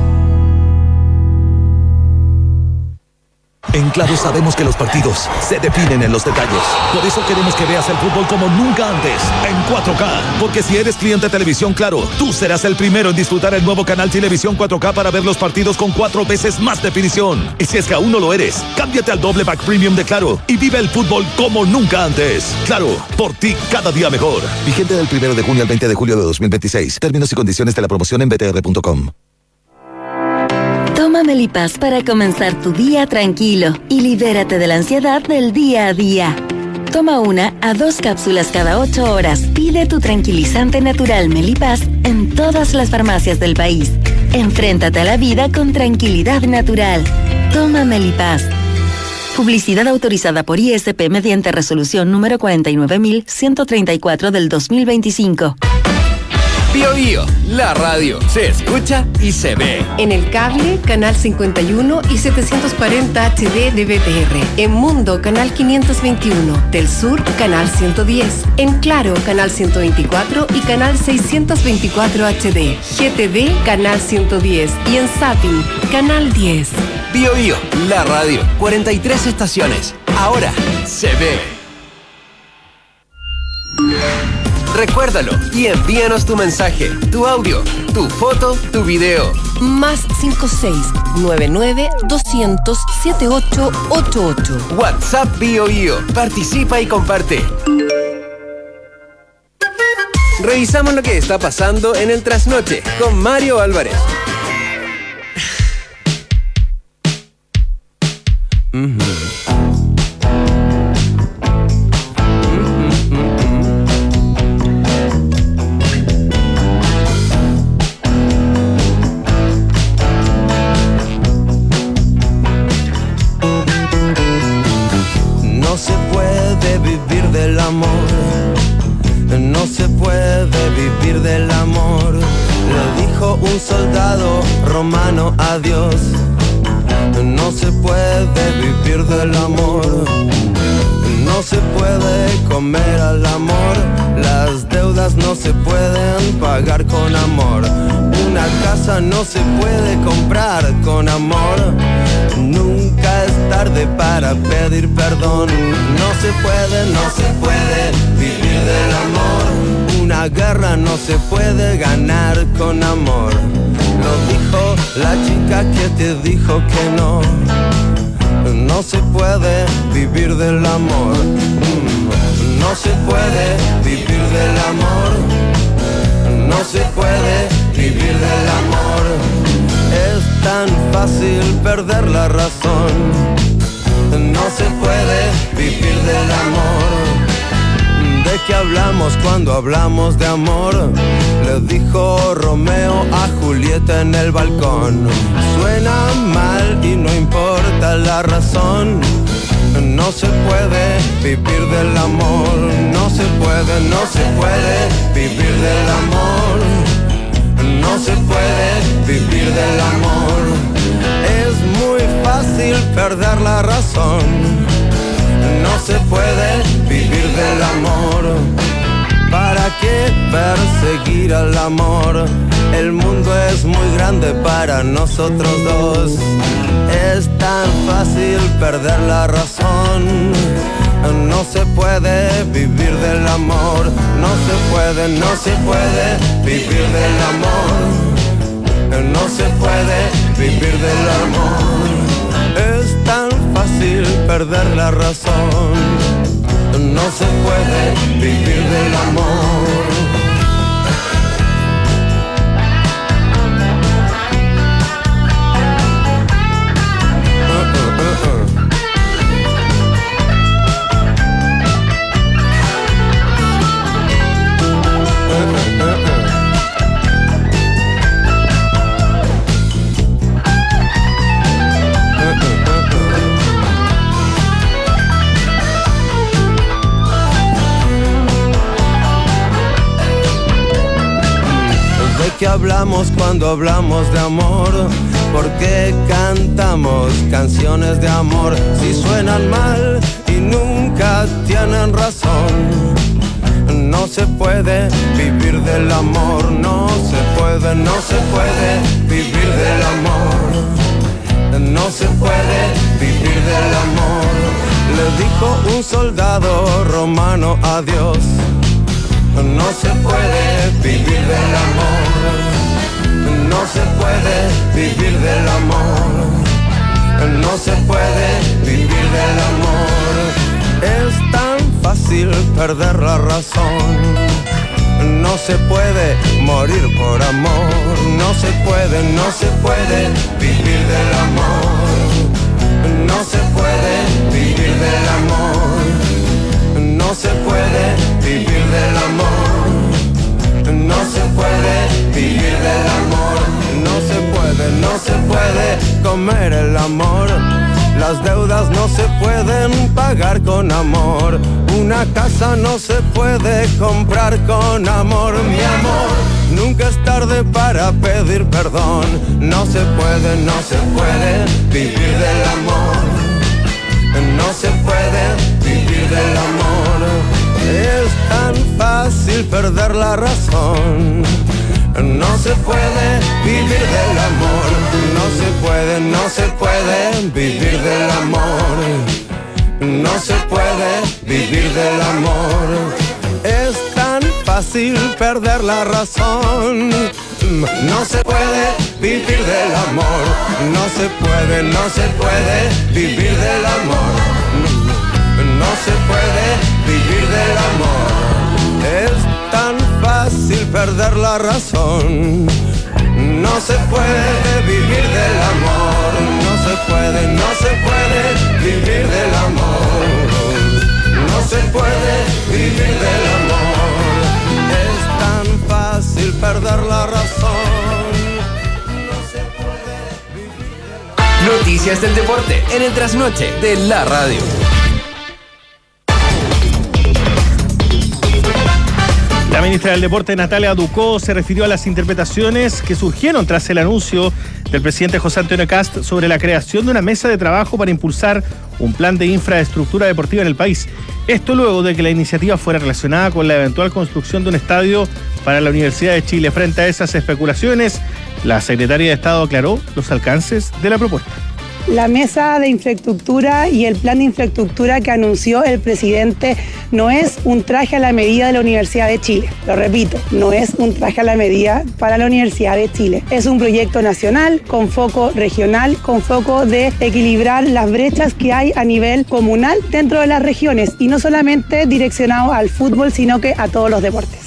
En Claro sabemos que los partidos se definen en los detalles. Por eso queremos que veas el fútbol como nunca antes, en cuatro K. Porque si eres cliente Televisión Claro, tú serás el primero en disfrutar el nuevo canal Televisión cuatro K para ver los partidos con cuatro veces más definición. Y si es que aún no lo eres, cámbiate al doble pack premium de Claro y vive el fútbol como nunca antes. Claro, por ti cada día mejor. Vigente del primero de junio al veinte de julio de dos mil veintiséis. Términos y condiciones de la promoción en b t r punto com. Toma Melipaz para comenzar tu día tranquilo y libérate de la ansiedad del día a día. Toma una a dos cápsulas cada ocho horas. Pide tu tranquilizante natural Melipaz en todas las farmacias del país. Enfréntate a la vida con tranquilidad natural. Toma Melipaz. Publicidad autorizada por I S P mediante resolución número cuarenta y nueve mil ciento treinta y cuatro del dos mil veinticinco. Bio Bio, la radio, se escucha y se ve. En el cable, canal cincuenta y uno y setecientos cuarenta H D de B T R. En Mundo, canal quinientos veintiuno. Del Sur, canal ciento diez. En Claro, canal ciento veinticuatro y canal seiscientos veinticuatro H D. G T V, canal ciento diez. Y en Zapping, canal diez. Bio Bio, la radio, cuarenta y tres estaciones. Ahora se ve. Recuérdalo y envíanos tu mensaje, tu audio, tu foto, tu video. Más cinco seis nueve nueve doscientos setenta y ocho ochenta y ocho. WhatsApp Bio Bio. Participa y comparte. Revisamos lo que está pasando en el trasnoche con Mario Álvarez. Mm-hmm. Mm-hmm. vivir del amor. Le dijo un soldado romano a Dios: no se puede vivir del amor. No se puede comer al amor, las deudas no se pueden pagar con amor, una casa no se puede comprar con amor, nunca es tarde para pedir perdón. No se puede, no se puede vivir del amor, una guerra no se puede ganar con amor. Lo dijo la chica que te dijo que no. No se puede vivir del amor. No se puede vivir del amor. No se puede vivir del amor. Es tan fácil perder la razón. No se puede vivir del amor. ¿De qué hablamos cuando hablamos de amor? Le dijo Romeo a Julieta en el balcón. Suena mal y no importa la razón. No se puede vivir del amor. No se puede, no se puede vivir del amor. No se puede vivir del amor. Es muy fácil perder la razón. No se puede vivir del amor. ¿Para qué perseguir al amor? El mundo es muy grande para nosotros dos. Es tan fácil perder la razón. No se puede vivir del amor. No se puede, no se puede vivir del amor. No se puede vivir del amor. Es tan fácil perder la razón. No se puede vivir del amor. ¿Qué hablamos cuando hablamos de amor? ¿Por qué cantamos canciones de amor si suenan mal y nunca tienen razón? No se puede vivir del amor, no se puede, no se puede vivir del amor. No se puede vivir del amor. Le dijo un soldado romano a Dios: no se puede vivir del amor. No se puede vivir del amor. No se puede vivir del amor. Es tan fácil perder la razón. No se puede morir por amor. No se puede, no se puede vivir del amor. No se puede vivir del amor. No se puede vivir del amor. No se puede vivir del amor. No se puede, no se puede comer el amor. Las deudas no se pueden pagar con amor. Una casa no se puede comprar con amor. Mi amor, nunca es tarde para pedir perdón. No se puede, no se puede vivir del amor. No se puede vivir del amor. Es tan fácil perder la razón. No se puede vivir del amor. No se puede, no se puede vivir del amor. No se puede vivir del amor. Es tan fácil perder la razón. No se puede vivir del amor. No se puede, no se puede vivir del amor. No se puede vivir del amor. Es tan fácil perder la razón. No se puede vivir del amor. No se puede, no se puede vivir del amor. No se puede vivir del amor. Es tan fácil perder la razón. No se puede vivir del amor. Noticias del deporte en el trasnoche de la radio. ministra del Deporte, Natalia Ducó, se refirió a las interpretaciones que surgieron tras el anuncio del presidente José Antonio Kast sobre la creación de una mesa de trabajo para impulsar un plan de infraestructura deportiva en el país. Esto luego de que la iniciativa fuera relacionada con la eventual construcción de un estadio para la Universidad de Chile. Frente a esas especulaciones, la secretaria de Estado aclaró los alcances de la propuesta. La mesa de infraestructura y el plan de infraestructura que anunció el presidente no es un traje a la medida de la Universidad de Chile. Lo repito, no es un traje a la medida para la Universidad de Chile. Es un proyecto nacional con foco regional, con foco de equilibrar las brechas que hay a nivel comunal dentro de las regiones y no solamente direccionado al fútbol, sino que a todos los deportes.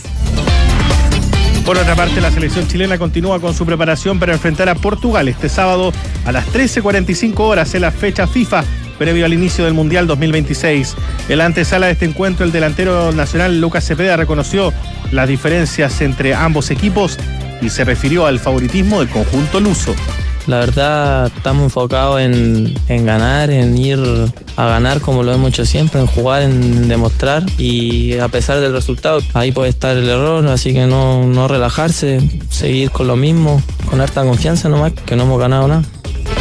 Por otra parte, la selección chilena continúa con su preparación para enfrentar a Portugal este sábado a las trece cuarenta y cinco horas en la fecha FIFA, previo al inicio del Mundial dos mil veintiséis. En la antesala de este encuentro, el delantero nacional Lucas Cepeda reconoció las diferencias entre ambos equipos y se refirió al favoritismo del conjunto luso. La verdad, estamos enfocados en, en ganar, en ir a ganar como lo hemos hecho siempre, en jugar, en demostrar, y a pesar del resultado, ahí puede estar el error, así que no, no relajarse, seguir con lo mismo, con harta confianza nomás, que no hemos ganado nada.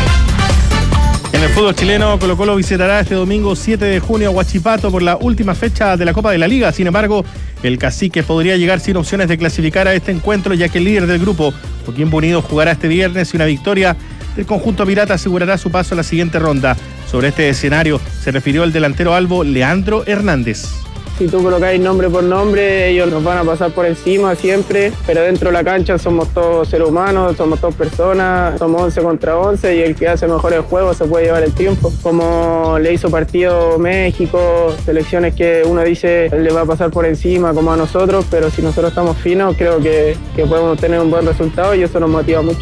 En el fútbol chileno, Colo-Colo visitará este domingo siete de junio a Huachipato por la última fecha de la Copa de la Liga. Sin embargo, el Cacique podría llegar sin opciones de clasificar a este encuentro, ya que el líder del grupo, Coquimbo Unido, jugará este viernes y una victoria del conjunto pirata asegurará su paso a la siguiente ronda. Sobre este escenario se refirió el delantero albo Leandro Hernández. Si tú colocáis nombre por nombre, ellos nos van a pasar por encima siempre, pero dentro de la cancha somos todos seres humanos, somos todas personas, somos once contra once y el que hace mejor el juego se puede llevar el triunfo. Como le hizo partido México, selecciones que uno dice le va a pasar por encima como a nosotros, pero si nosotros estamos finos creo que, que podemos tener un buen resultado y eso nos motiva mucho.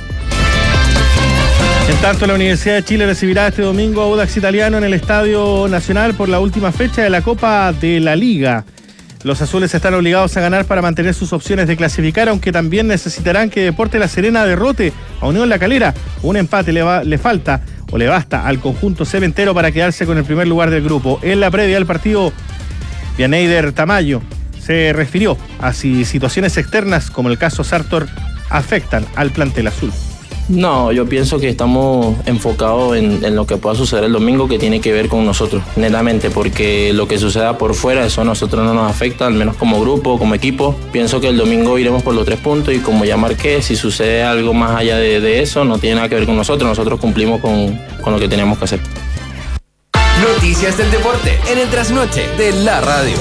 En tanto, la Universidad de Chile recibirá este domingo a Audax Italiano en el Estadio Nacional por la última fecha de la Copa de la Liga. Los azules están obligados a ganar para mantener sus opciones de clasificar, aunque también necesitarán que Deportes La Serena derrote a Unión La Calera. Un empate le, va, le falta o le basta al conjunto cementero para quedarse con el primer lugar del grupo. En la previa del partido, Vianeyder Tamayo se refirió a si situaciones externas como el caso Sartor afectan al plantel azul. No, yo pienso que estamos enfocados en, en lo que pueda suceder el domingo, que tiene que ver con nosotros, netamente, porque lo que suceda por fuera, eso a nosotros no nos afecta, al menos como grupo, como equipo. Pienso que el domingo iremos por los tres puntos y como ya marqué, si sucede algo más allá de, de eso, no tiene nada que ver con nosotros, nosotros cumplimos con, con lo que teníamos que hacer. Noticias del deporte en el trasnoche de la radio.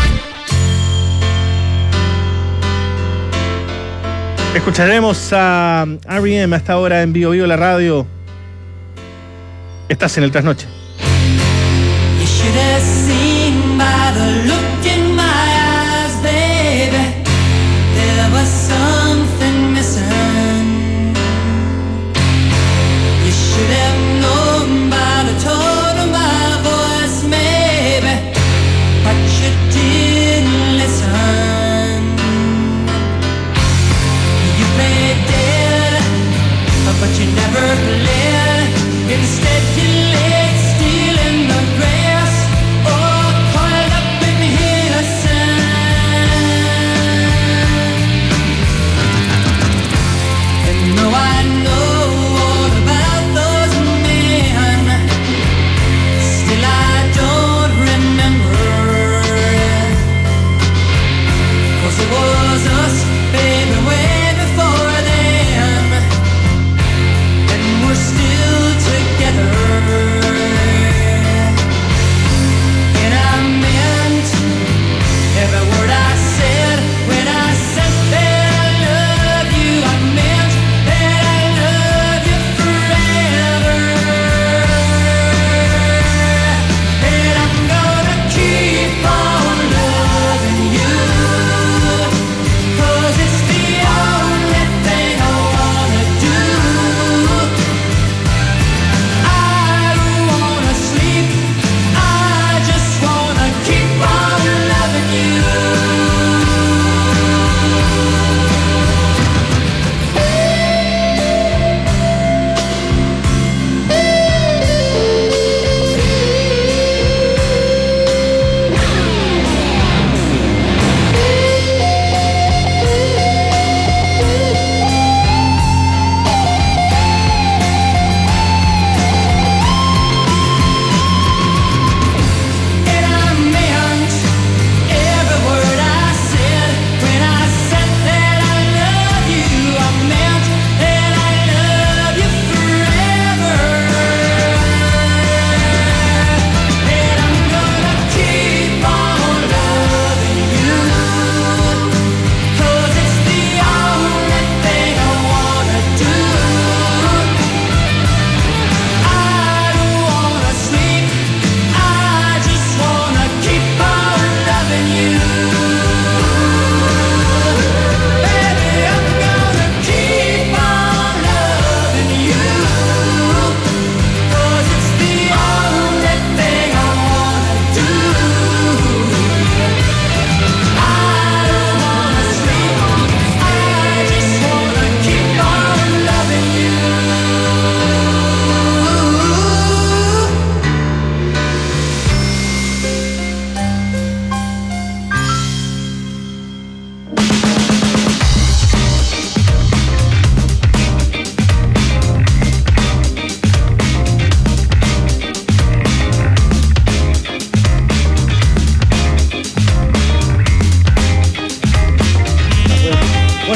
Escucharemos a R E M hasta ahora en Bio Bio la radio. Estás en el trasnoche. You should have seen by the look in my eyes, baby. There was something missing. You should have known by the tone of my voice, maybe. But you didn't listen. But you never bled. Instead you laid still.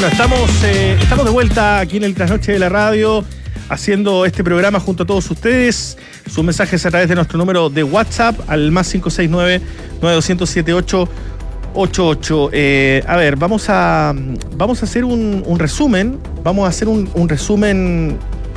Bueno, estamos, eh, estamos de vuelta aquí en el Trasnoche de la Radio, haciendo este programa junto a todos ustedes. Sus mensajes a través de nuestro número de WhatsApp al más cinco seis nueve, nueve dos cero siete ocho ocho ocho. Eh, a ver, vamos a, vamos a hacer un, un resumen. Vamos a hacer un, un resumen.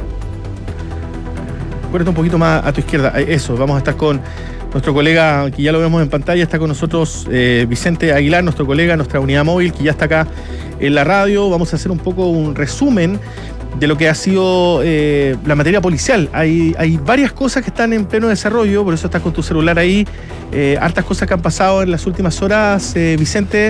Acuérdate un poquito más a tu izquierda. Eso, vamos a estar con nuestro colega, que ya lo vemos en pantalla, está con nosotros eh, Vicente Aguilar, nuestro colega, nuestra unidad móvil, que ya está acá en la radio. Vamos a hacer un poco un resumen de lo que ha sido eh, la materia policial. Hay, hay varias cosas que están en pleno desarrollo, por eso estás con tu celular ahí. Eh, hartas cosas que han pasado en las últimas horas, eh, Vicente.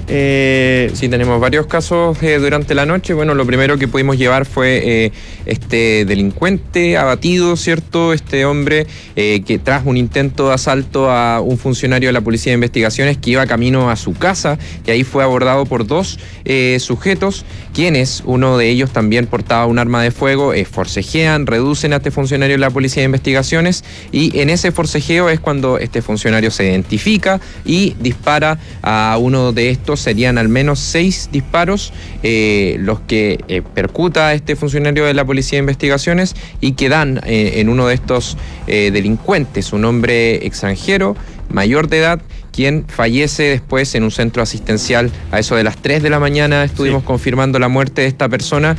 Eh... Sí, tenemos varios casos eh, durante la noche. Bueno, lo primero que pudimos llevar fue eh, este delincuente abatido, ¿cierto? Este hombre eh, que tras un intento de asalto a un funcionario de la Policía de Investigaciones que iba camino a su casa, y ahí fue abordado por dos eh, sujetos, quienes, uno de ellos también portaba un arma de fuego, eh, forcejean, reducen a este funcionario de la Policía de Investigaciones, y en ese forcejeo es cuando este funcionario se identifica y dispara a uno de estos. Serían al menos seis disparos eh, los que eh, percuta a este funcionario de la Policía de Investigaciones y que dan eh, en uno de estos eh, delincuentes, un hombre extranjero, mayor de edad, quien fallece después en un centro asistencial. A eso de las tres de la mañana estuvimos sí. confirmando la muerte de esta persona.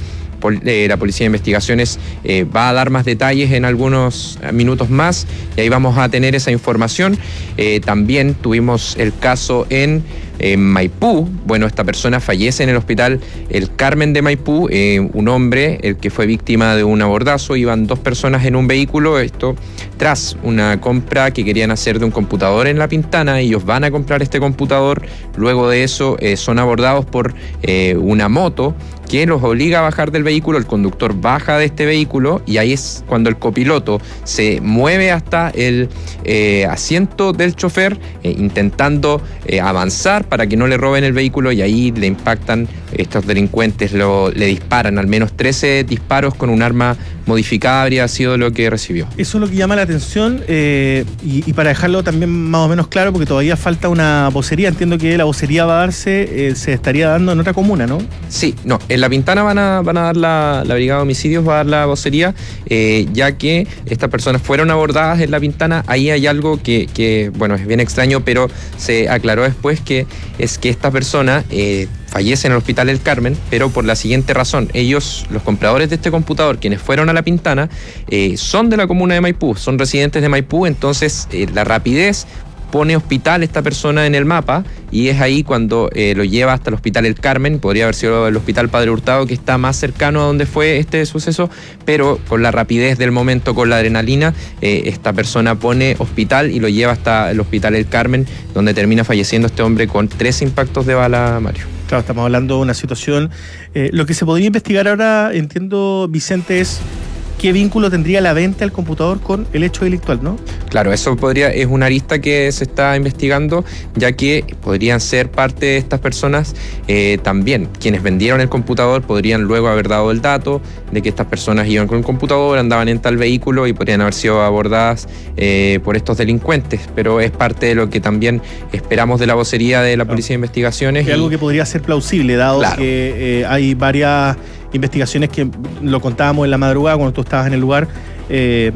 La Policía de Investigaciones eh, va a dar más detalles en algunos minutos más, y ahí vamos a tener esa información. Eh, también tuvimos el caso en eh, Maipú. Bueno, esta persona fallece en el hospital El Carmen de Maipú, eh, un hombre el que fue víctima de un abordazo. Iban dos personas en un vehículo, esto tras una compra que querían hacer de un computador en La Pintana. Ellos van a comprar este computador, luego de eso eh, son abordados por eh, una moto que los obliga a bajar del vehículo. El conductor baja de este vehículo y ahí es cuando el copiloto se mueve hasta el eh, asiento del chofer, eh, intentando eh, avanzar para que no le roben el vehículo, y ahí le impactan estos delincuentes, lo, le disparan al menos trece disparos con un arma modificada, habría sido lo que recibió. Eso es lo que llama la atención, eh, y, y para dejarlo también más o menos claro, porque todavía falta una vocería, entiendo que la vocería va a darse, eh, se estaría dando en otra comuna, ¿no? Sí, no, en La Pintana van a, van a dar la, la Brigada de Homicidios, va a dar la vocería, eh, ya que estas personas fueron abordadas en La Pintana. Ahí hay algo que, que, bueno, es bien extraño, pero se aclaró después, que es que esta persona eh, fallece en el hospital El Carmen, pero por la siguiente razón: ellos, los compradores de este computador, quienes fueron a La Pintana, eh, son de la comuna de Maipú, son residentes de Maipú, entonces eh, la rapidez pone hospital esta persona en el mapa, y es ahí cuando eh, lo lleva hasta el hospital El Carmen. Podría haber sido el hospital Padre Hurtado, que está más cercano a donde fue este suceso, pero con la rapidez del momento, con la adrenalina, eh, esta persona pone hospital y lo lleva hasta el hospital El Carmen, donde termina falleciendo este hombre con tres impactos de bala, Mario. Claro, estamos hablando de una situación. Eh, lo que se podría investigar ahora, entiendo, Vicente, es qué vínculo tendría la venta del computador con el hecho delictual, ¿no? Claro, eso podría, es una arista que se está investigando, ya que podrían ser parte de estas personas eh, también. Quienes vendieron el computador podrían luego haber dado el dato de que estas personas iban con el computador, andaban en tal vehículo y podrían haber sido abordadas eh, por estos delincuentes, pero es parte de lo que también esperamos de la vocería de la Policía de Investigaciones. Es y... algo que podría ser plausible, dado claro. que eh, hay varias investigaciones que lo contábamos en la madrugada cuando tú estabas en el lugar. Eh,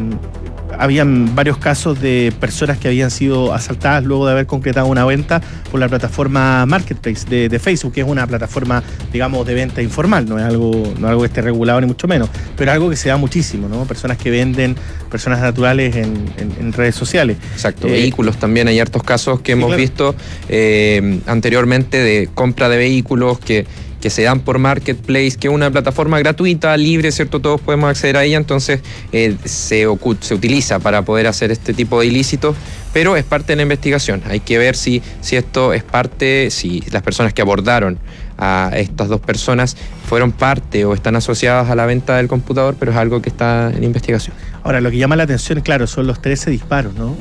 habían varios casos de personas que habían sido asaltadas luego de haber concretado una venta por la plataforma Marketplace de, de Facebook, que es una plataforma, digamos, de venta informal, no es algo, no es algo que esté regulado ni mucho menos, pero algo que se da muchísimo, ¿no? Personas que venden personas naturales en, en, en redes sociales. Exacto, eh, vehículos también, hay hartos casos que sí, hemos claro. visto eh, anteriormente de compra de vehículos que que se dan por Marketplace, que es una plataforma gratuita, libre, ¿cierto? Todos podemos acceder a ella, entonces eh, se, se utiliza para poder hacer este tipo de ilícitos, pero es parte de la investigación. Hay que ver si, si esto es parte, si las personas que abordaron a estas dos personas fueron parte o están asociadas a la venta del computador, pero es algo que está en investigación. Ahora, lo que llama la atención, claro, son los trece disparos, ¿no?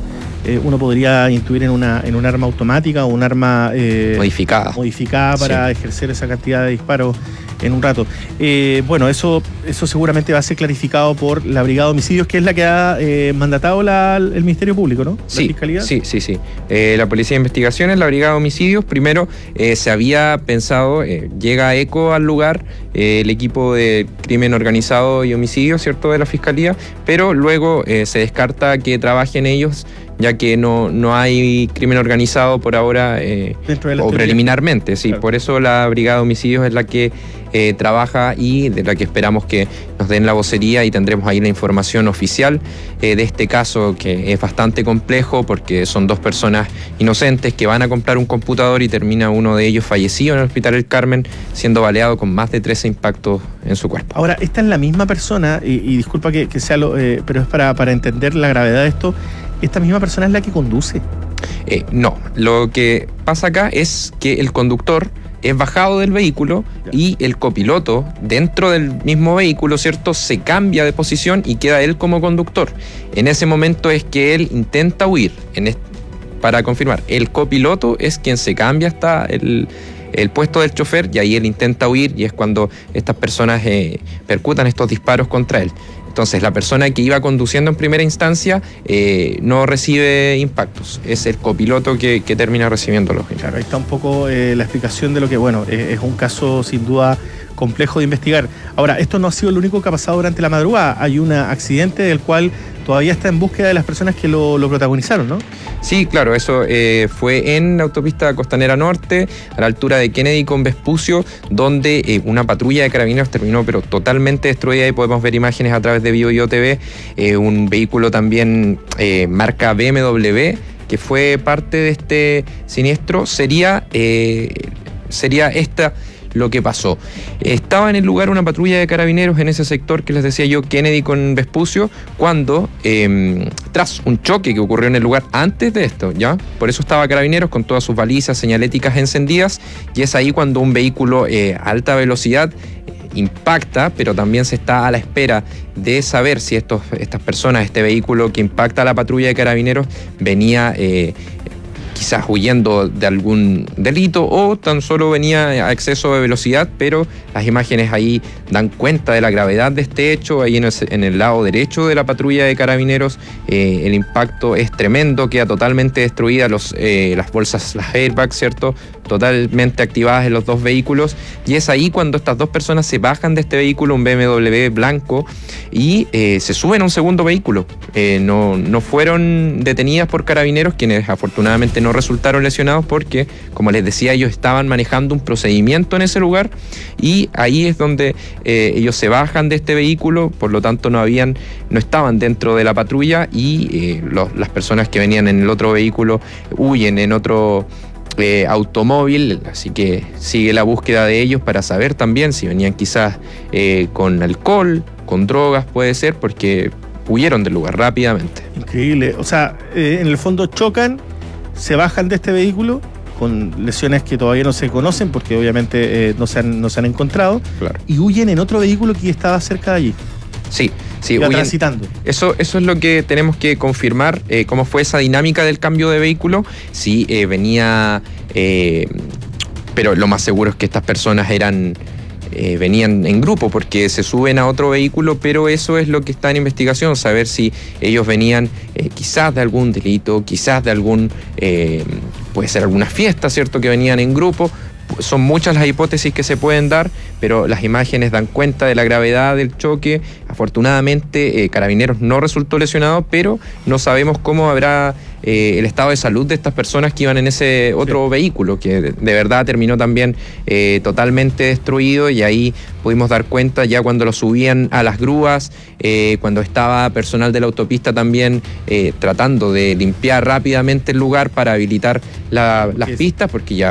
eh, uno podría intuir en una en un arma automática o un arma eh, modificada. modificada para sí. ejercer esa cantidad de disparos en un rato. Eh, bueno, eso eso seguramente va a ser clarificado por la Brigada de Homicidios, que es la que ha eh, mandatado la, el Ministerio Público, ¿no? La sí, Fiscalía. Sí, sí, sí. Eh, la Policía de Investigaciones, la Brigada de Homicidios, primero eh, se había pensado, eh, llega ECO al lugar, eh, el equipo de crimen organizado y homicidio, ¿cierto?, de la Fiscalía, pero luego eh, se descarta que trabajen ellos, ya que no, no hay crimen organizado por ahora, eh, o preliminarmente, sí, claro. Por eso la Brigada de Homicidios es la que eh, trabaja y de la que esperamos que nos den la vocería y tendremos ahí la información oficial eh, de este caso, que es bastante complejo porque son dos personas inocentes que van a comprar un computador y termina uno de ellos fallecido en el Hospital El Carmen, siendo baleado con más de trece impactos en su cuerpo. Ahora, esta es la misma persona, y, y disculpa que, que sea lo, eh, pero es para, para entender la gravedad de esto. ¿Esta misma persona es la que conduce? Eh, no, lo que pasa acá es que el conductor es bajado del vehículo y el copiloto dentro del mismo vehículo, ¿cierto?, se cambia de posición y queda él como conductor. En ese momento es que él intenta huir. En este, para confirmar, el copiloto es quien se cambia hasta el, el puesto del chofer y ahí él intenta huir y es cuando estas personas eh, percutan estos disparos contra él. Entonces, la persona que iba conduciendo en primera instancia eh, no recibe impactos. Es el copiloto que, que termina recibiéndolos. Claro, ahí está un poco eh, la explicación de lo que, bueno, eh, es un caso sin duda complejo de investigar. Ahora, esto no ha sido lo único que ha pasado durante la madrugada. Hay un accidente del cual todavía está en búsqueda de las personas que lo, lo protagonizaron, ¿no? Sí, claro, eso eh, fue en la autopista Costanera Norte, a la altura de Kennedy con Vespucio, donde eh, una patrulla de carabineros terminó pero totalmente destruida y podemos ver imágenes a través de Bio Bio T V, eh, un vehículo también eh, marca B M W, que fue parte de este siniestro, sería, eh, sería esta... lo que pasó. Estaba en el lugar una patrulla de carabineros en ese sector que les decía yo, Kennedy con Vespucio, cuando eh, tras un choque que ocurrió en el lugar antes de esto, ¿ya? Por eso estaba carabineros con todas sus balizas señaléticas encendidas y es ahí cuando un vehículo eh, a alta velocidad eh, impacta, pero también se está a la espera de saber si estos, estas personas, este vehículo que impacta a la patrulla de carabineros venía eh, quizás huyendo de algún delito o tan solo venía a exceso de velocidad, pero las imágenes ahí dan cuenta de la gravedad de este hecho. Ahí en el, en el lado derecho de la patrulla de carabineros eh, el impacto es tremendo, queda totalmente destruida los, eh, las bolsas, las airbags, ¿cierto?, totalmente activadas en los dos vehículos, y es ahí cuando estas dos personas se bajan de este vehículo, un B M W blanco, y eh, se suben a un segundo vehículo. Eh, no, no fueron detenidas por carabineros, quienes afortunadamente no resultaron lesionados porque, como les decía, ellos estaban manejando un procedimiento en ese lugar y ahí es donde eh, ellos se bajan de este vehículo, por lo tanto no habían, no estaban dentro de la patrulla y eh, los, las personas que venían en el otro vehículo huyen en otro Eh, automóvil, así que sigue la búsqueda de ellos para saber también si venían quizás eh, con alcohol, con drogas, puede ser, porque huyeron del lugar rápidamente. Increíble, o sea, eh, en el fondo chocan, se bajan de este vehículo con lesiones que todavía no se conocen porque obviamente eh, no, se han, no se han encontrado, claro, y huyen en otro vehículo que estaba cerca de allí. Sí, sí, iba huyen, transitando. Eso, eso es lo que tenemos que confirmar, eh, cómo fue esa dinámica del cambio de vehículo, si eh, venía, eh, pero lo más seguro es que estas personas eran, eh, venían en grupo porque se suben a otro vehículo, pero eso es lo que está en investigación, saber si ellos venían eh, quizás de algún delito, quizás de algún, eh, puede ser alguna fiesta, ¿cierto?, que venían en grupo. Son muchas las hipótesis que se pueden dar, pero las imágenes dan cuenta de la gravedad del choque. Afortunadamente, eh, Carabineros no resultó lesionado, pero no sabemos cómo habrá eh, el estado de salud de estas personas que iban en ese otro sí. vehículo, que de, de verdad terminó también eh, totalmente destruido, y ahí pudimos dar cuenta ya cuando lo subían a las grúas, eh, cuando estaba personal de la autopista también eh, tratando de limpiar rápidamente el lugar para habilitar la, las pistas, porque ya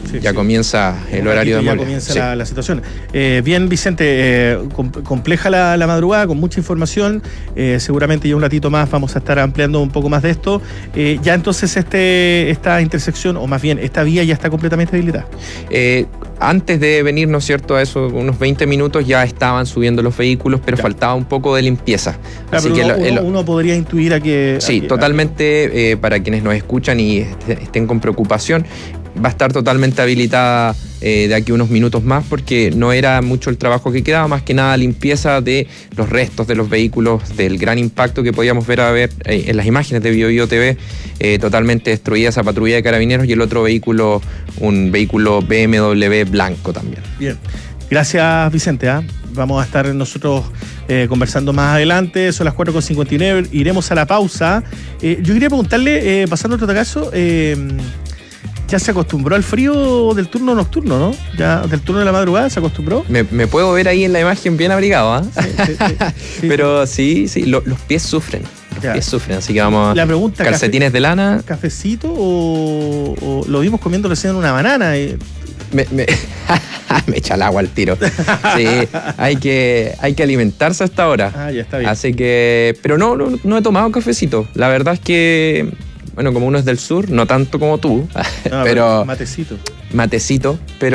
sí, ya sí. comienza el horario de ya mole. comienza sí. la, la situación. Eh, bien, Vicente, eh, com compleja la, la madrugada, con mucha información. Eh, seguramente ya un ratito más vamos a estar ampliando un poco más de esto. Eh, ya entonces este esta intersección, o más bien esta vía ya está completamente habilitada. Eh, antes de venir, ¿no es cierto?, a eso, unos veinte minutos ya estaban subiendo los vehículos, pero ya. faltaba un poco de limpieza. Claro, Así que uno, el, uno, uno podría intuir a que... Sí, a que, totalmente, a que... eh, para quienes nos escuchan y estén con preocupación, va a estar totalmente habilitada eh, de aquí unos minutos más, porque no era mucho el trabajo que quedaba, más que nada limpieza de los restos de los vehículos, del gran impacto que podíamos ver, a ver eh, en las imágenes de Bio Bio T V, eh, totalmente destruida esa patrulla de carabineros, y el otro vehículo, un vehículo B M W blanco también. Bien, gracias Vicente, ¿eh? Vamos a estar nosotros eh, conversando más adelante. Son las cuatro con cincuenta y nueve, iremos a la pausa. Eh, yo quería preguntarle, eh, pasando a otro caso, eh, ya se acostumbró al frío del turno nocturno, ¿no? Ya del turno de la madrugada se acostumbró. Me, me puedo ver ahí en la imagen bien abrigado, ¿eh? Sí, sí, sí, sí. Pero sí, sí, lo, los pies sufren. Los ya. pies sufren, así que vamos la pregunta, calcetines cafe, de lana. ¿Cafecito o, o lo vimos comiendo recién una banana? Eh? Me, me, me echa el agua al tiro. Sí, hay que, hay que alimentarse a esta hora. Ah, ya está bien. Así que, pero no, no, no he tomado cafecito. La verdad es que, bueno, como uno es del sur, no tanto como tú, no, pero matecito. Matecito, pero